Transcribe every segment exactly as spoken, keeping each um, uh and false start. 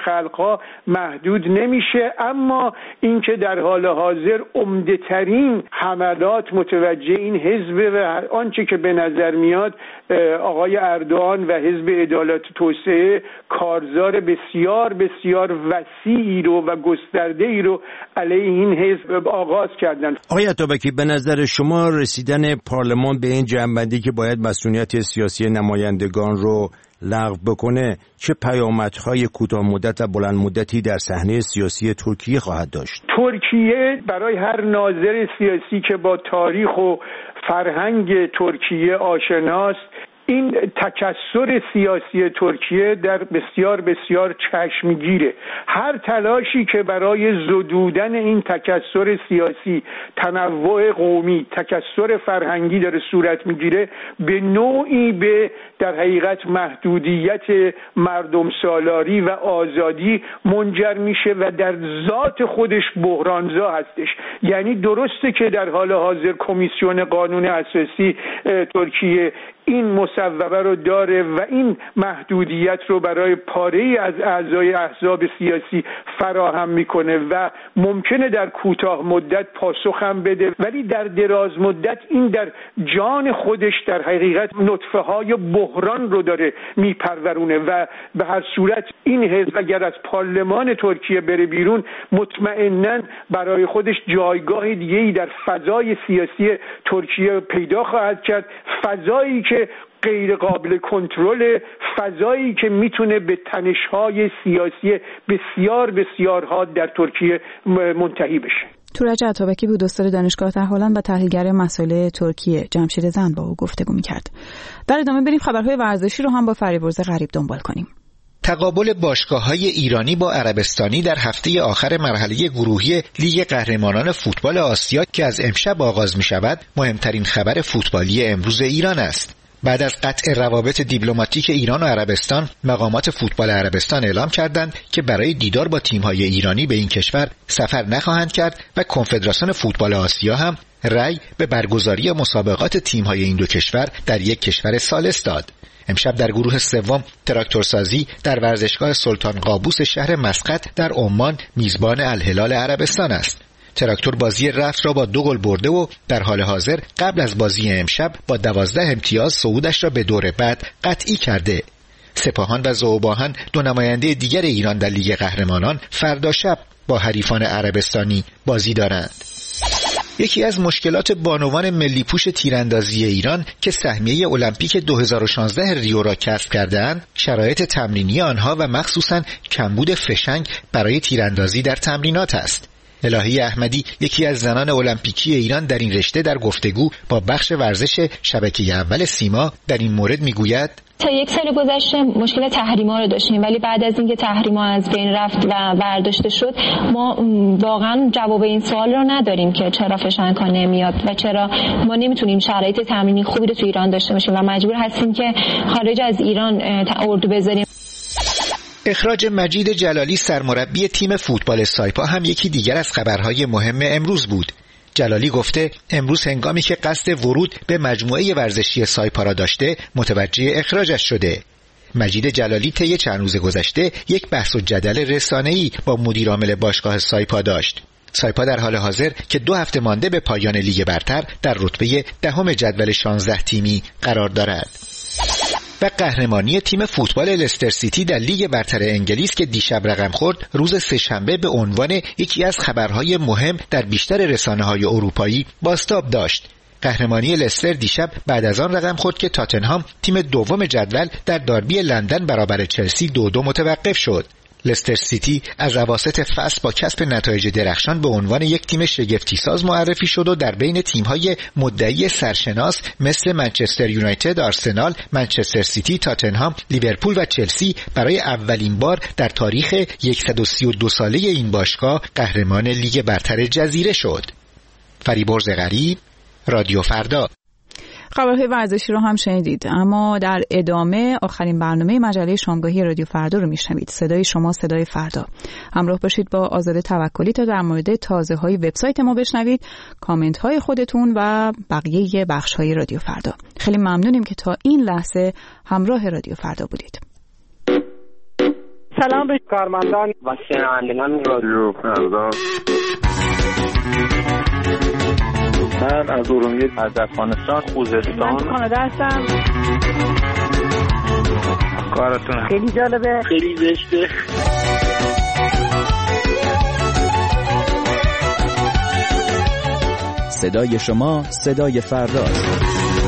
خلقها محدود نمیشه. اما اینکه در حال حاضر عمده ترین حملات متوجه این حزب و آنچه که به نظر میاد آقای اردوغان و حزب عدالت و توسعه کارزار بسیار بسیار وسیعی رو و گسترده‌ای رو علیه این حزب آغاز کردن. آقای عطابکی، به نظر شما رسیدن پارلمان به این جنبندی که باید مسئولیت سیاسی نمایندگان رو لغو بکنه چه پیامدهای کوتاه مدت و بلند مدتی در صحنه سیاسی ترکیه خواهد داشت؟ ترکیه برای هر ناظر سیاسی که با تاریخ و فرهنگ ترکیه آشناست، این تکثر سیاسی ترکیه در بسیار بسیار چشمگیره. هر تلاشی که برای زدودن این تکثر سیاسی، تنوع قومی، تکثر فرهنگی داره صورت میگیره، به نوعی به در حقیقت محدودیت مردم سالاری و آزادی منجر میشه و در ذات خودش بحرانزا هستش. یعنی درسته که در حال حاضر کمیسیون قانون اساسی ترکیه این مصوبه رو داره و این محدودیت رو برای پاره‌ای از اعضای احزاب سیاسی فراهم میکنه و ممکنه در کوتاه مدت پاسخ هم بده، ولی در دراز مدت این در جان خودش در حقیقت نطفه های بحران رو داره میپرورونه و به هر صورت این حزب اگر از پارلمان ترکیه بره بیرون مطمئناً برای خودش جایگاه دیگه‌ای در فضای سیاسی ترکیه پیدا خواهد کرد، فضایی که غیر قابل کنترل، فضایی که میتونه به تنش‌های سیاسی بسیار بسیار حاد در ترکیه منتهی بشه. تورج عطابکی بود، استاد دانشگاه هلند و تحلیلگر مسائل ترکیه. جمشید زند با او گفتگو می‌کرد. در ادامه بریم خبرهای ورزشی رو هم با فریبرز غریب دنبال کنیم. تقابل باشگاه‌های ایرانی با عربستانی در هفته آخر مرحله گروهی لیگ قهرمانان فوتبال آسیا که از امشب آغاز می‌شود، مهمترین خبر فوتبالی امروز ایران است. بعد از قطع روابط دیپلماتیک ایران و عربستان، مقامات فوتبال عربستان اعلام کردند که برای دیدار با تیم‌های ایرانی به این کشور سفر نخواهند کرد و کنفدراسیون فوتبال آسیا هم رأی به برگزاری مسابقات تیم‌های این دو کشور در یک کشور ثالث داد. امشب در گروه سوم تراکتورسازی در ورزشگاه سلطان قابوس شهر مسقط در عمان میزبان الهلال عربستان است. تراکتور بازی رفت را با دو گل برده و در حال حاضر قبل از بازی امشب با دوازده امتیاز صعودش را به دور بعد قطعی کرده. سپاهان و ذوباهن دو نماینده دیگر ایران در لیگ قهرمانان فردا شب با حریفان عربستانی بازی دارند. یکی از مشکلات بانوان ملی پوش تیراندازی ایران که سهمیه المپیک دو هزار و شانزده ریو را کسب کرده‌اند، شرایط تمرینی آنها و مخصوصاً کمبود فشنگ برای تیراندازی در تمرینات است. الهی احمدی، یکی از زنان المپیکی ایران در این رشته، در گفتگو با بخش ورزش شبکه اول سیما در این مورد میگوید: تا یک سال گذشته مشکل تحریما رو داشتیم، ولی بعد از اینکه تحریما از بین رفت و برداشته شد، ما واقعا جواب این سوال رو نداریم که چرا فشنگ‌ها نمیاد و چرا ما نمیتونیم شرایط تمرینی خوبی رو تو ایران داشته باشیم و مجبور هستیم که خارج از ایران اردو بذاریم. اخراج مجید جلالی سرمربی تیم فوتبال سایپا هم یکی دیگر از خبرهای مهم امروز بود. جلالی گفته امروز هنگامی که قصد ورود به مجموعه ورزشی سایپا را داشته متوجه اخراجش شده. مجید جلالی طی چند روز گذشته یک بحث و جدل رسانه‌ای با مدیر عامل باشگاه سایپا داشت. سایپا در حال حاضر که دو هفته مانده به پایان لیگ برتر در رتبه دهم جدول شانزده تیمی قرار دارد. و قهرمانی تیم فوتبال لستر سیتی در لیگ برتر انگلیس که دیشب رقم خورد، روز سه‌شنبه به عنوان یکی از خبرهای مهم در بیشتر رسانه‌های اروپایی بازتاب داشت. قهرمانی لستر دیشب بعد از آن رقم خورد که تاتنهام تیم دوم جدول در داربی لندن برابر چلسی دو دو متوقف شد. لستر سیتی از اواسط فصل با کسب نتایج درخشان به عنوان یک تیم شگفتی‌ساز معرفی شد و در بین تیم‌های مدعی سرشناس مثل منچستر یونایتد، آرسنال، منچستر سیتی، تاتنهام، لیورپول و چلسی برای اولین بار در تاریخ صد و سی و دو ساله این باشگاه قهرمان لیگ برتر جزیره شد. فریبرز غریب، رادیو فردا. خبرهای ورزشی رو هم شنیدید، اما در ادامه آخرین برنامه مجله شامگاهی رادیو فردا رو میشنوید. صدای شما، صدای فردا. همراه باشید با آزاده توکلی تا در مورد تازه‌های وبسایت ما بشنوید، کامنت‌های خودتون و بقیه بخش‌های رادیو فردا. خیلی ممنونیم که تا این لحظه همراه رادیو فردا بودید. سلام به کارمندان و شنوندگان رادیو فردا. من از ارومیه، از افغانستان، خوزستان. من کانادا هستم. کارتون خیلی جالبه، خیلی زشته. صدای شما صدای فرداست.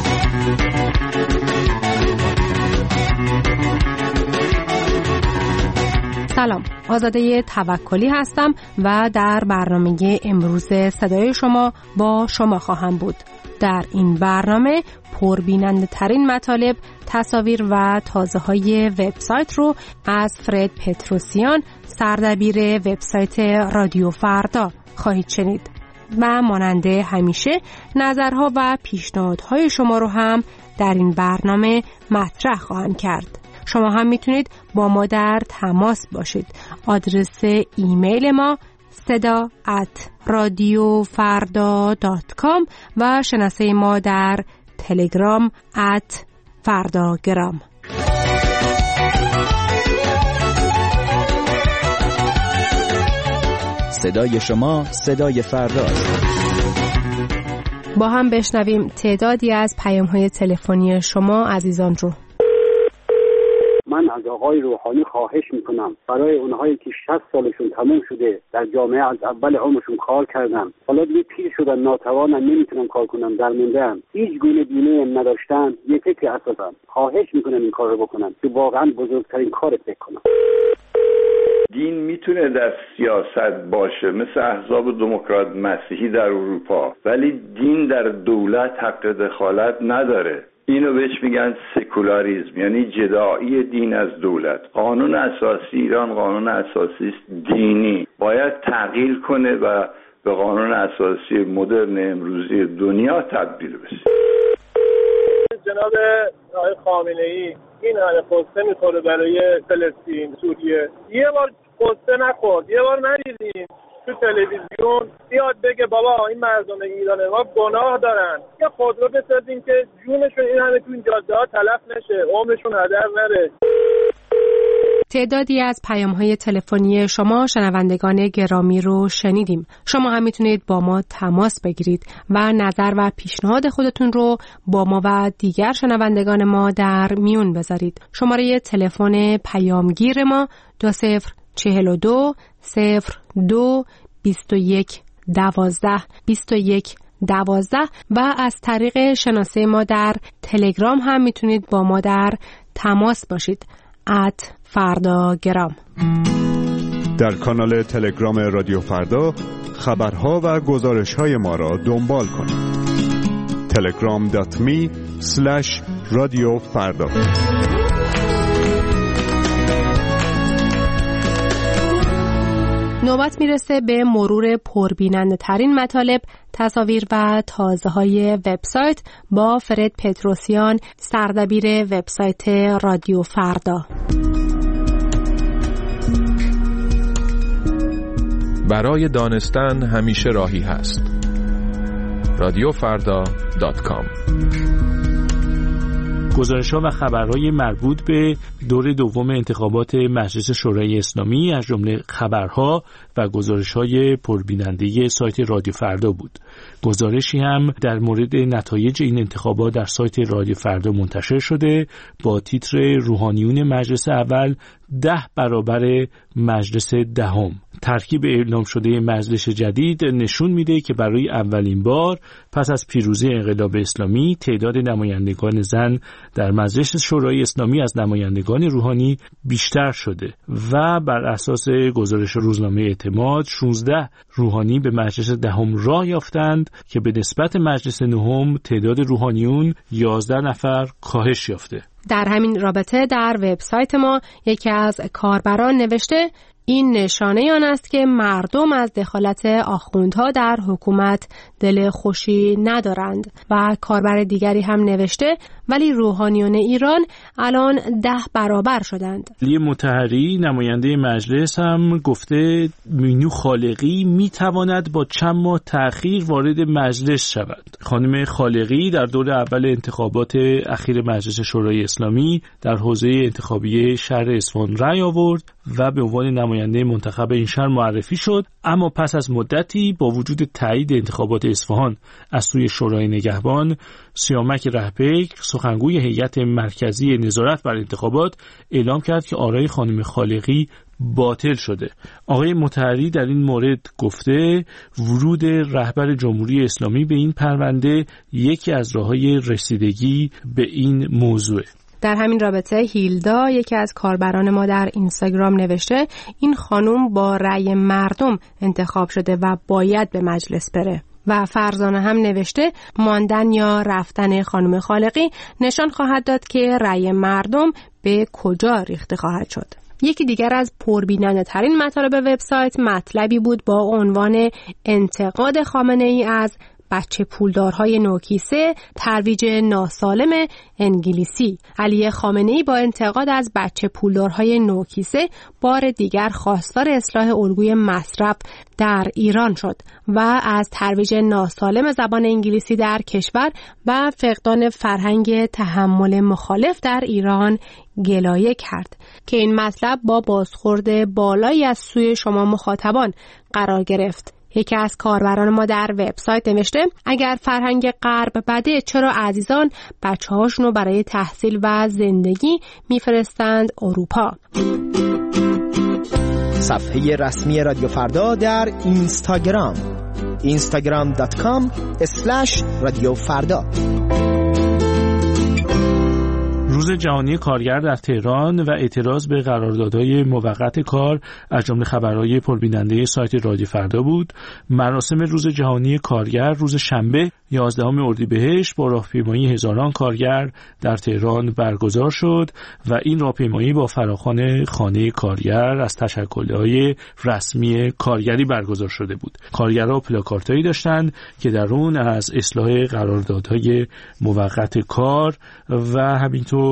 سلام، آزاده توکلی هستم و در برنامه امروز صدای شما با شما خواهم بود. در این برنامه پربیننده ترین مطالب، تصاویر و تازه های وبسایت رو از فرد پتروسیان، سردبیر وبسایت رادیو فردا خواهید شنید و ماننده همیشه نظرها و پیشنهادهای شما رو هم در این برنامه مطرح خواهم کرد. شما هم میتونید با ما در تماس باشید. آدرس ایمیل ما صدا ات رادیو فردا دات کام و شناسه ما در تلگرام ات فرداگرام. صدای شما صدای فرداست. با هم بشنویم تعدادی از پیام‌های تلفنی شما عزیزان رو. من از آقای روحانی خواهش میکنم برای اونهایی که شصت سالشون تموم شده، در جامعه از اول عمرشون کار کردن، حالا دیگه پیر شدن، ناتوانن، نمیتونن کار کنن، درموندن، هیچ گونه بیمه نداشتن، یک فکر اساسا خواهش میکنم این کار رو بکنن که واقعا بزرگترین کار فکر کنن. دین میتونه در سیاست باشه مثل احزاب دموکرات مسیحی در اروپا، ولی دین در دولت حق دخالت نداره. اینو بهش میگن سکولاریسم، یعنی جدایی دین از دولت. قانون اساسی ایران قانون اساسی دینی باید تغییر کنه و به قانون اساسی مدرن امروزی دنیا تبدیل بشه. جناب آقای خامنه‌ای این همه قصه میخوره برای فلسطین، سوریه، یه بار قصه نخورد، یه بار ندیدین تو تلویزیون بیاد بگه بابا این مردم ایران ما گناه دارن، یا خودرو بسازیم که جونشون این همه تو این جاده‌ها تلف نشه، عمرشون هدر نره. تعدادی از پیام‌های تلفنی شما شنوندگان گرامی رو شنیدیم. شما هم میتونید با ما تماس بگیرید و نظر و پیشنهاد خودتون رو با ما و دیگر شنوندگان ما در میون بذارید. شماره تلفن پیامگیر ما دو صفر چهل و دو صفر دو بیست و یک دوازده بیست و یک دوازده و از طریق شناسه ما در تلگرام هم میتونید با ما در تماس باشید. ات فرداگرام. در کانال تلگرام رادیو فردا خبرها و گزارش‌های ما را دنبال کنید. تلگرام دات می اسلش رادیو فردا. نوبت میرسه به مرور پربیننده ترین مطالب، تصاویر و تازه های وبسایت با فرد پتروسیان، سردبیر وبسایت رادیو فردا. برای دانستن همیشه راهی هست. رادیو فردا دات کام. گزارش‌ها و خبرهای مربوط به دور دوم انتخابات مجلس شورای اسلامی از جمله خبرها و گزارش‌های پربیننده سایت رادیو فردا بود. گزارشی هم در مورد نتایج این انتخابات در سایت رادیو فردا منتشر شده با تیتر روحانیون مجلس اول ده برابر مجلس دهم. ترکیب اعلام شده مجلس جدید نشون میده که برای اولین بار پس از پیروزی انقلاب اسلامی تعداد نمایندگان زن در مجلس شورای اسلامی از نمایندگان روحانی بیشتر شده و بر اساس گزارش روزنامه اعتماد شانزده روحانی به مجلس دهم راه یافتند که به نسبت مجلس نهم تعداد روحانیون یازده نفر کاهش یافته. در همین رابطه در وبسایت ما یکی از کاربران نوشته این نشانه آن است که مردم از دخالت آخوندها در حکومت دل خوشی ندارند و کاربر دیگری هم نوشته ولی روحانیون ایران الان ده برابر شدند. علی مطهری نماینده مجلس هم گفته مینو خالقی میتواند با چند ماه تأخیر وارد مجلس شود. خانم خالقی در دور اول انتخابات اخیر مجلس شورای اسلامی در حوزه انتخابی شهر اصفهان رأی آورد و به عنوان نماینده منتخب این شهر معرفی شد، اما پس از مدتی با وجود تایید انتخابات اصفهان از سوی شورای نگهبان، سیامک رهپیک سخنگوی هیئت مرکزی نظارت بر انتخابات اعلام کرد که آرای خانم خالقی باطل شده. آقای مطهری در این مورد گفته ورود رهبر جمهوری اسلامی به این پرونده یکی از راه‌های رسیدگی به این موضوع. در همین رابطه هیلدا یکی از کاربران ما در اینستاگرام نوشته این خانم با رأی مردم انتخاب شده و باید به مجلس بره. و فرزانه هم نوشته ماندن یا رفتن خانم خالقی نشان خواهد داد که رأی مردم به کجا ریخته خواهد شد. یکی دیگر از پربیننده ترین مطالب وبسایت مطلبی بود با عنوان انتقاد خامنه‌ای از بچه پولدارهای نوکیسه، ترویج ناسالم انگلیسی. علی خامنه‌ای با انتقاد از بچه پولدارهای نوکیسه بار دیگر خواستار اصلاح الگوی مصرف در ایران شد و از ترویج ناسالم زبان انگلیسی در کشور و فقدان فرهنگ تحمل مخالف در ایران گلایه کرد که این مطلب با بازخورد بالایی از سوی شما مخاطبان قرار گرفت. یکی از کاربران ما در وبسایت نوشته اگر فرهنگ غرب بده چرا عزیزان بچه هاشونو برای تحصیل و زندگی میفرستند اروپا. صفحه رسمی رادیو فردا در اینستاگرام اینستاگرام دات کام اسلش رادیو فردا. روز جهانی کارگر در تهران و اعتراض به قراردادهای موقت کار از جمله خبرهای پربیننده سایت رادیو فردا بود. مراسم روز جهانی کارگر روز شنبه یازدهم اردیبهشت با راهپیمایی هزاران کارگر در تهران برگزار شد و این راهپیمایی با فراخوان خانه کارگر از تشکل‌های رسمی کارگری برگزار شده بود. کارگرها پلاکاردهایی داشتند که در اون از اصلاح قراردادهای موقت کار و همینطور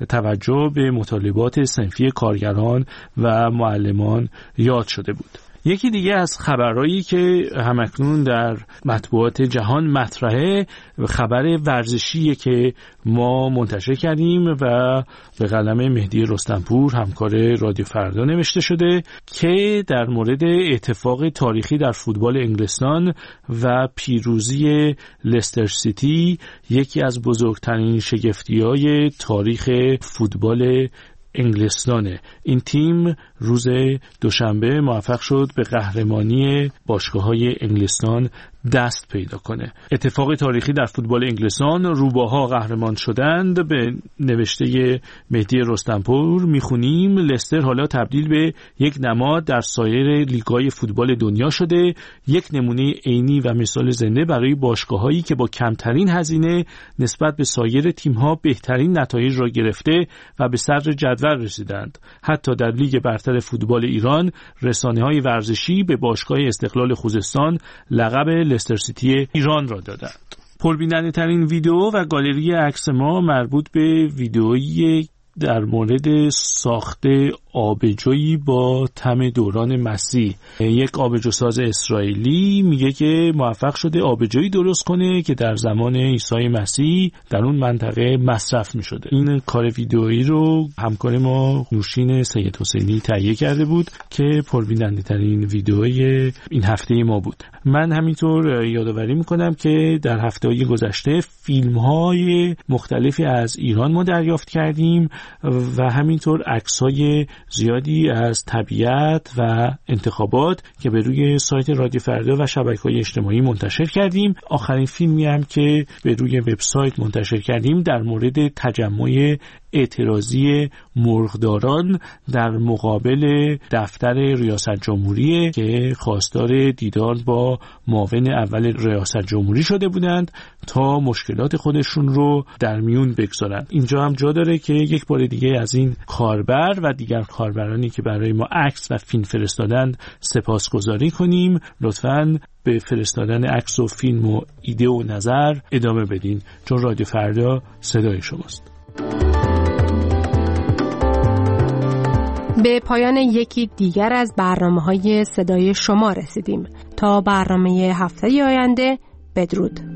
توجه به مطالبات صنفی کارگران و معلمان یاد شده بود. یکی دیگه از خبرهایی که همکنون در مطبوعات جهان مطرحه خبر ورزشیه که ما منتشر کردیم و به قلم مهدی رستمپور همکار رادیو فردا نوشته شده که در مورد اتفاق تاریخی در فوتبال انگلستان و پیروزی لستر سیتی، یکی از بزرگترین شگفتی‌های تاریخ فوتبال انگلستانه. این تیم روز دوشنبه موفق شد به قهرمانی باشگاه‌های انگلستان دست پیدا کنه. اتفاق تاریخی در فوتبال انگلستان، روباها قهرمان شدند. به نوشته مهدی رستمپور میخونیم لستر حالا تبدیل به یک نماد در سایر لیگ‌های فوتبال دنیا شده، یک نمونه عینی و مثال زنده برای باشگاه‌هایی که با کمترین هزینه نسبت به سایر تیم‌ها بهترین نتایج را گرفته و به صدر جدول رسیدند. حتی در لیگ برتر فوتبال ایران رسانه‌های ورزشی به باشگاه استقلال خوزستان لقب لستر سیتی ایران را دادند. پربیننده ترین ویدیو و گالری عکس ما مربوط به ویدئویی در مورد ساخت آبجویی با طعم دوران مسیح. یک آبجوساز اسرائیلی میگه که موفق شده آبجویی درست کنه که در زمان عیسی مسیح در اون منطقه مصرف میشده. این کار ویدئویی رو همکار ما نوشین سید حسینی تهیه کرده بود که پربیننده ترین ویدئوی این هفته ما بود. من همینطور یادآوری میکنم که در هفته‌های گذشته فیلم‌های مختلفی از ایران ما دریافت کردیم و همینطور عکس‌های زیادی از طبیعت و انتخابات که به روی سایت رادیو فردا و شبکه‌های اجتماعی منتشر کردیم. آخرین فیلمی هم که به روی وبسایت منتشر کردیم در مورد تجمع اعتراضی مرغداران در مقابل دفتر ریاست جمهوری که خواستار دیدار با معاون اول ریاست جمهوری شده بودند تا مشکلات خودشون رو در میون بگذارند. اینجا هم جا داره که یک بار دیگه از این کاربر و دیگر کاربرانی که برای ما عکس و فیلم فرستادند سپاسگزاری کنیم. لطفاً به فرستادن عکس و فیلم و ایده و نظر ادامه بدین، چون رادیو فردا صدای شماست. به پایان یکی دیگر از برنامه‌های صدای شما رسیدیم. تا برنامه هفته آینده، بدرود.